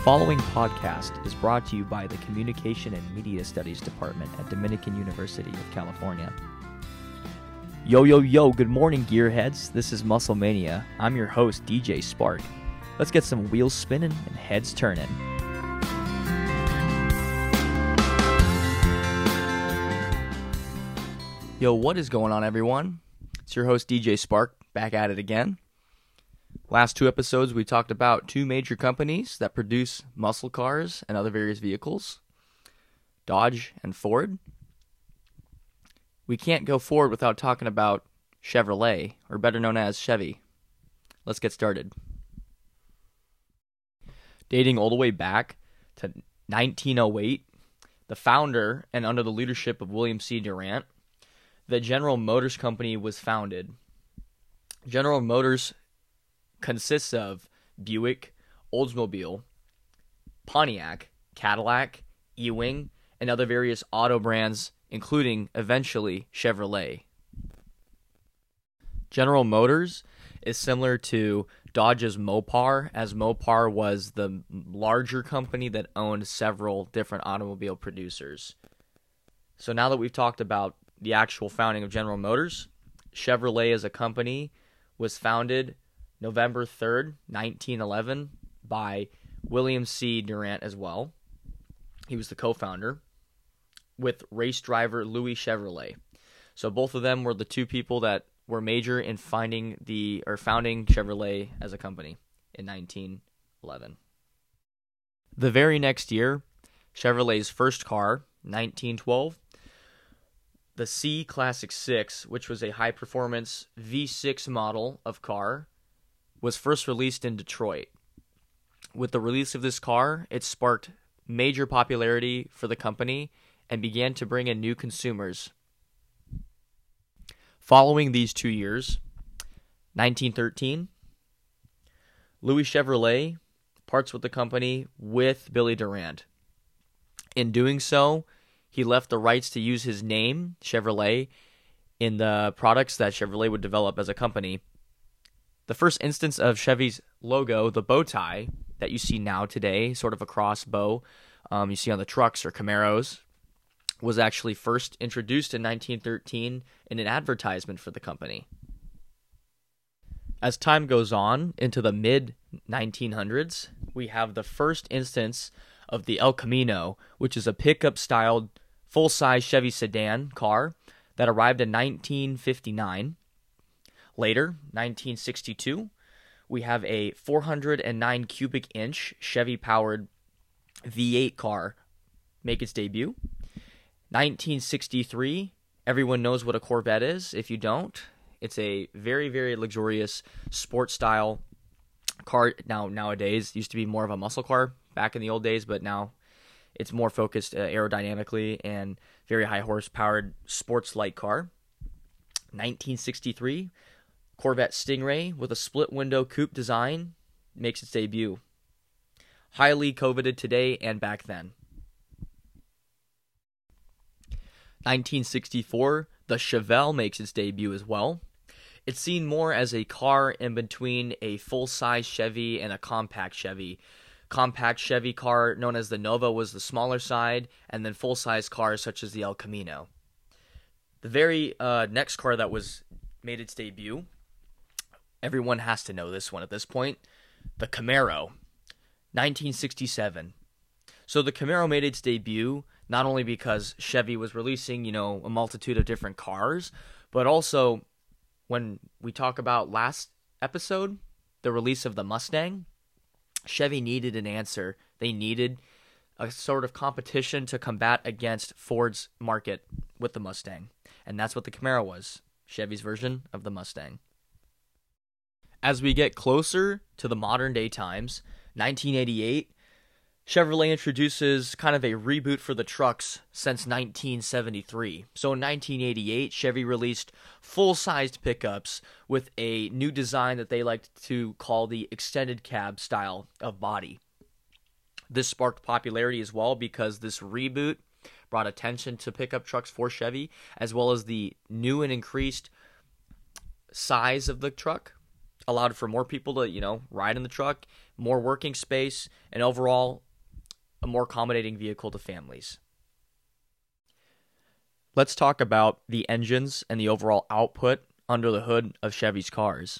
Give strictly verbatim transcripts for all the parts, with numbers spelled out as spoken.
following podcast is brought to you by the Communication and Media Studies Department at Dominican University of California. Yo, yo, yo, good morning, gearheads. This is Muscle Mania. I'm your host, D J Spark. Let's get some wheels spinning and heads turning. Yo, what is going on, everyone? It's your host, D J Spark, back at it again. Last two episodes, we talked about two major companies that produce muscle cars and other various vehicles, Dodge and Ford. We can't go forward without talking about Chevrolet, or better known as Chevy. Let's get started. Dating all the way back to nineteen oh eight, the founder, and under the leadership of William C. Durant, the General Motors Company was founded. General Motors consists of Buick, Oldsmobile, Pontiac, Cadillac, Ewing, and other various auto brands, including, eventually, Chevrolet. General Motors is similar to Dodge's Mopar, as Mopar was the larger company that owned several different automobile producers. So now that we've talked about the actual founding of General Motors, Chevrolet as a company was founded November third, nineteen eleven, by William C. Durant as well. He was the co-founder, with race driver Louis Chevrolet. So both of them were the two people that were major in finding the or founding Chevrolet as a company in nineteen eleven. The very next year, Chevrolet's first car, nineteen twelve, the C Classic six, which was a high-performance V six model of car, was first released in Detroit. With the release of this car, it sparked major popularity for the company and began to bring in new consumers. Following these two years, nineteen thirteen, Louis Chevrolet parts with the company with Billy Durant. In doing so, he left the rights to use his name, Chevrolet, in the products that Chevrolet would develop as a company. The first instance of Chevy's logo, the bow tie that you see now today, sort of a cross bow um, you see on the trucks or Camaros, was actually first introduced in nineteen thirteen in an advertisement for the company. As time goes on into the mid nineteen hundreds, we have the first instance of the El Camino, which is a pickup-styled full-size Chevy sedan car that arrived in nineteen fifty-nine. Later, nineteen sixty-two, we have a four hundred nine cubic inch Chevy-powered V eight car make its debut. nineteen sixty-three, everyone knows what a Corvette is. If you don't, it's a very, very luxurious sports-style car. Now, nowadays, it used to be more of a muscle car back in the old days, but now it's more focused uh, aerodynamically and very high-horsepowered sports-like car. nineteen sixty-three, Corvette Stingray with a split-window coupe design makes its debut. Highly coveted today and back then. nineteen sixty-four, the Chevelle makes its debut as well. It's seen more as a car in between a full-size Chevy and a compact Chevy. Compact Chevy car known as the Nova was the smaller side, and then full-size cars such as the El Camino. The very uh, next car that was made its debut, everyone has to know this one at this point, the Camaro, nineteen sixty-seven. So the Camaro made its debut not only because Chevy was releasing, you know, a multitude of different cars, but also when we talk about last episode, the release of the Mustang, Chevy needed an answer. They needed a sort of competition to combat against Ford's market with the Mustang. And that's what the Camaro was, Chevy's version of the Mustang. As we get closer to the modern day times, nineteen eighty-eight, Chevrolet introduces kind of a reboot for the trucks since nineteen seventy-three. So in nineteen eighty-eight, Chevy released full-sized pickups with a new design that they liked to call the extended cab style of body. This sparked popularity as well because this reboot brought attention to pickup trucks for Chevy, as well as the new and increased size of the truck allowed for more people to, you know, ride in the truck, more working space, and overall a more accommodating vehicle to families. Let's talk about the engines and the overall output under the hood of Chevy's cars.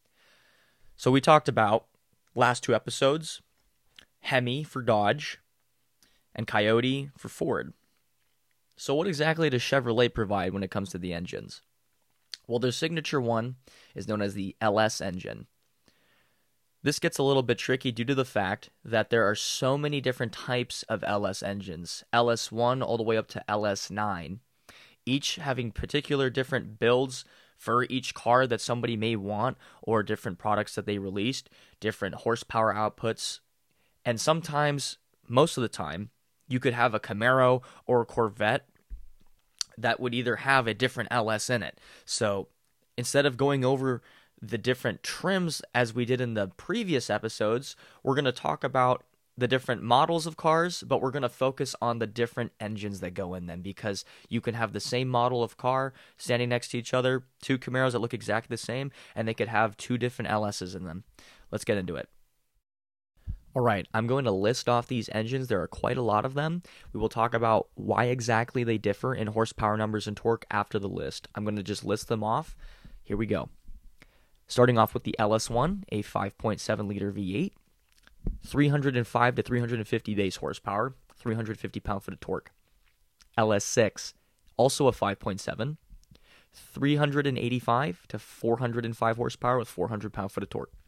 So we talked about, last two episodes, Hemi for Dodge and Coyote for Ford. So what exactly does Chevrolet provide when it comes to the engines? Well, their signature one is known as the L S engine. This gets a little bit tricky due to the fact that there are so many different types of L S engines, L S one all the way up to L S nine, each having particular different builds for each car that somebody may want, or different products that they released, different horsepower outputs, and sometimes, most of the time, you could have a Camaro or a Corvette that would either have a different L S in it. So instead of going over the different trims as we did in the previous episodes, we're going to talk about the different models of cars, but we're going to focus on the different engines that go in them, because you can have the same model of car standing next to each other, two Camaros that look exactly the same, and they could have two different L S's in them. Let's get into it. All right, I'm going to list off these engines. There are quite a lot of them. We will talk about why exactly they differ in horsepower numbers and torque after the list. I'm going to just list them off. Here we go. Starting off with the L S one, a five point seven liter V eight. three hundred five to three hundred fifty base horsepower, three hundred fifty pound-foot of torque. L S six, also a five point seven, three hundred eighty-five to four hundred five horsepower with four hundred pound-foot of torque.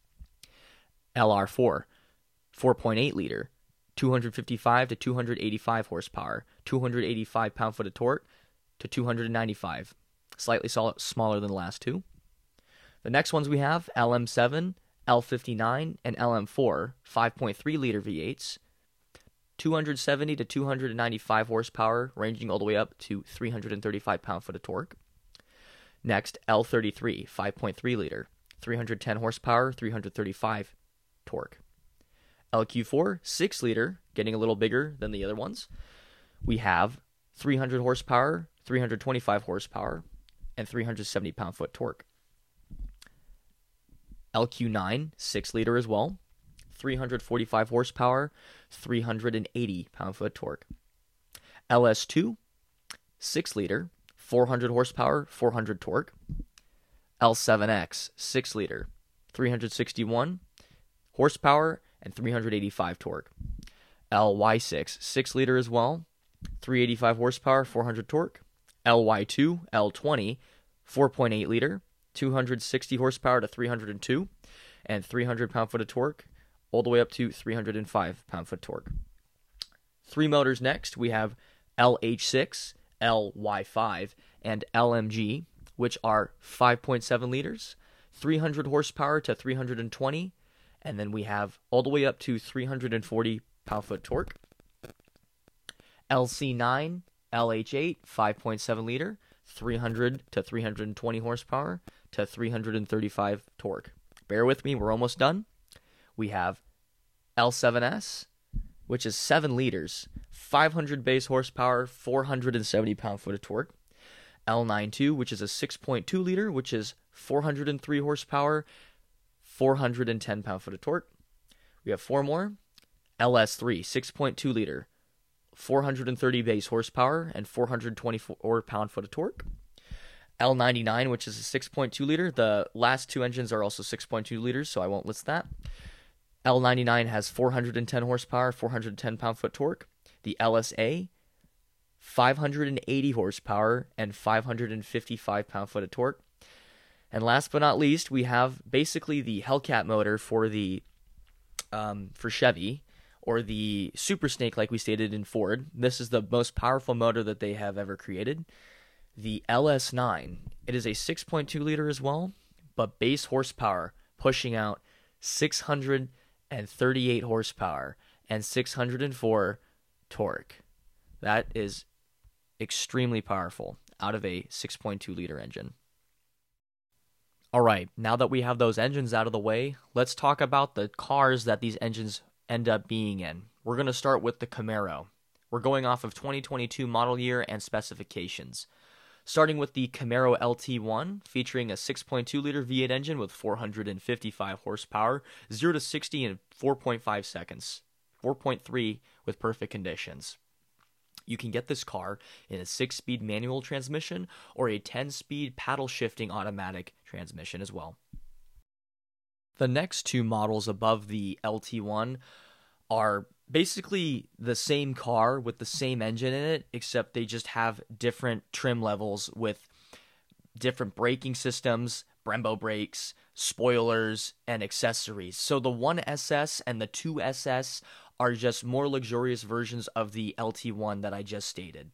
L R four, four point eight liter, two hundred fifty-five to two hundred eighty-five horsepower, two hundred eighty-five pound-foot of torque to two hundred ninety-five, slightly smaller than the last two. The next ones we have, L M seven, L fifty-nine, and L M four, five point three liter V eights, two hundred seventy to two hundred ninety-five horsepower, ranging all the way up to three hundred thirty-five pound-foot of torque. Next, L thirty-three, five point three liter, three hundred ten horsepower, three hundred thirty-five torque. L Q four, six liter, getting a little bigger than the other ones. We have three hundred horsepower, three hundred twenty-five horsepower, and three hundred seventy pound-foot torque. L Q nine, six liter as well, three hundred forty-five horsepower, three hundred eighty pound-foot torque. L S two, six liter, four hundred horsepower, four hundred torque. L seven X, six liter, three hundred sixty-one horsepower, and three hundred eighty-five torque. L Y six, six liter as well, three hundred eighty-five horsepower, four hundred torque. L Y two, L twenty, four point eight liter, two hundred sixty horsepower to three hundred two, and three hundred pound-foot of torque, all the way up to three hundred five pound-foot torque. Three motors next, we have L H six, L Y five, and L M G, which are five point seven liters, three hundred horsepower to three hundred twenty, and then we have all the way up to three hundred forty pound-foot torque. L C nine, L H eight, five point seven liter, three hundred to three hundred twenty horsepower to three hundred thirty-five torque. Bear with me, we're almost done. We have L seven S, which is seven liters, five hundred base horsepower, four hundred seventy pound-foot of torque. L ninety-two, which is a six point two liter, which is four hundred three horsepower, four hundred ten pound-foot of torque. We have four more. L S three, six point two liter, four hundred thirty base horsepower, and four hundred twenty-four pound-foot of torque. L ninety-nine, which is a six point two liter. The last two engines are also six point two liters, so I won't list that. L ninety-nine has four hundred ten horsepower, four hundred ten pound-foot torque. The L S A, five hundred eighty horsepower, and five hundred fifty-five pound-foot of torque. And last but not least, we have basically the Hellcat motor for the um, for Chevy, or the Super Snake like we stated in Ford. This is the most powerful motor that they have ever created. The L S nine, it is a six point two liter as well, but base horsepower pushing out six hundred thirty-eight horsepower and six hundred four torque. That is extremely powerful out of a six point two liter engine. All right, now that we have those engines out of the way, let's talk about the cars that these engines end up being in. We're going to start with the Camaro. We're going off of twenty twenty-two model year and specifications. starting with the Camaro L T one, featuring a six point two liter V eight engine with four hundred fifty-five horsepower, zero to sixty in four point five seconds, four point three with perfect conditions. You can get this car in a six-speed manual transmission or a ten-speed paddle-shifting automatic transmission as well. The next two models above the L T one are basically the same car with the same engine in it, except they just have different trim levels with different braking systems, Brembo brakes, spoilers, and accessories. So the one S S and the two S S are just more luxurious versions of the L T one that I just stated.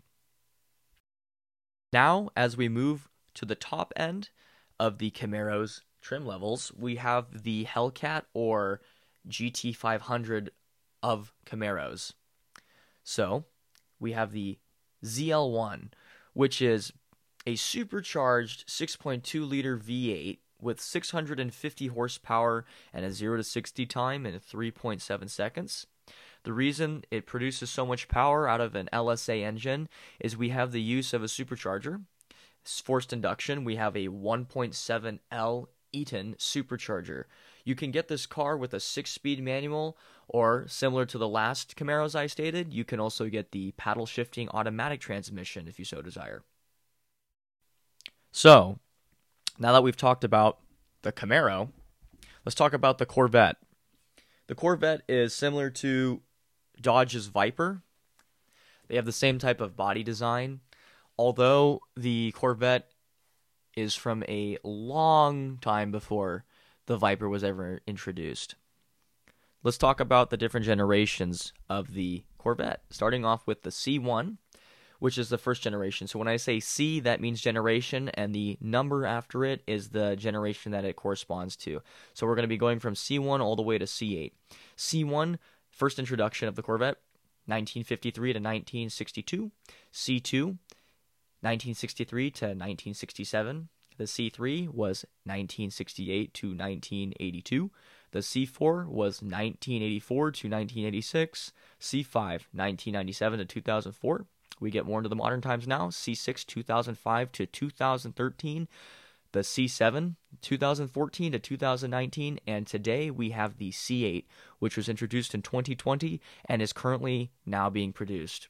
Now, as we move to the top end of the Camaro's trim levels, we have the Hellcat or G T five hundred of Camaros. So, we have the Z L one, which is a supercharged six point two liter V eight with six hundred fifty horsepower and a zero to sixty time in three point seven seconds. The reason it produces so much power out of an L S A engine is we have the use of a supercharger. Forced induction, we have a one point seven L Eaton supercharger. You can get this car with a six-speed manual, or similar to the last Camaros I stated, you can also get the paddle-shifting automatic transmission if you so desire. So, now that we've talked about the Camaro, let's talk about the Corvette. The Corvette is similar to Dodge's Viper. They have the same type of body design, although the Corvette is from a long time before the Viper was ever introduced. Let's talk about the different generations of the Corvette, starting off with the C one, which is the first generation. So when I say C, that means generation, and the number after it is the generation that it corresponds to. So we're going to be going from C one all the way to C eight. C one, first introduction of the Corvette, nineteen fifty-three to nineteen sixty-two. C two, nineteen sixty-three to nineteen sixty-seven. The C three was nineteen sixty-eight to nineteen eighty-two. The C four was nineteen eighty-four to nineteen eighty-six. C five, nineteen ninety-seven to two thousand four. We get more into the modern times now. C six, two thousand five to two thousand thirteen. The C seven, two thousand fourteen to two thousand nineteen. And today we have the C eight, which was introduced in twenty twenty and is currently now being produced.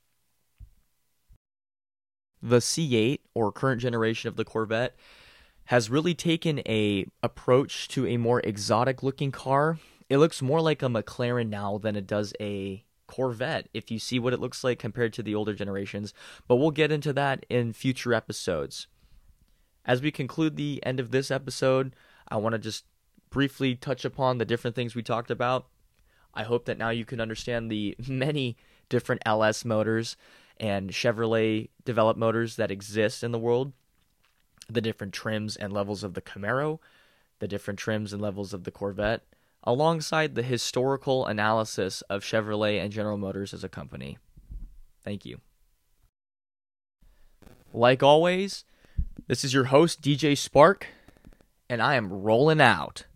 The C eight, or current generation of the Corvette, has really taken a approach to a more exotic looking car. It looks more like a McLaren now than it does a Corvette, if you see what it looks like compared to the older generations, but we'll get into that in future episodes. As we conclude the end of this episode, I want to just briefly touch upon the different things we talked about. I hope that now you can understand the many different L S motors and Chevrolet developed motors that exist in the world, the different trims and levels of the Camaro, the different trims and levels of the Corvette, alongside the historical analysis of Chevrolet and General Motors as a company. Thank you. Like always, this is your host, D J Spark, and I am rolling out.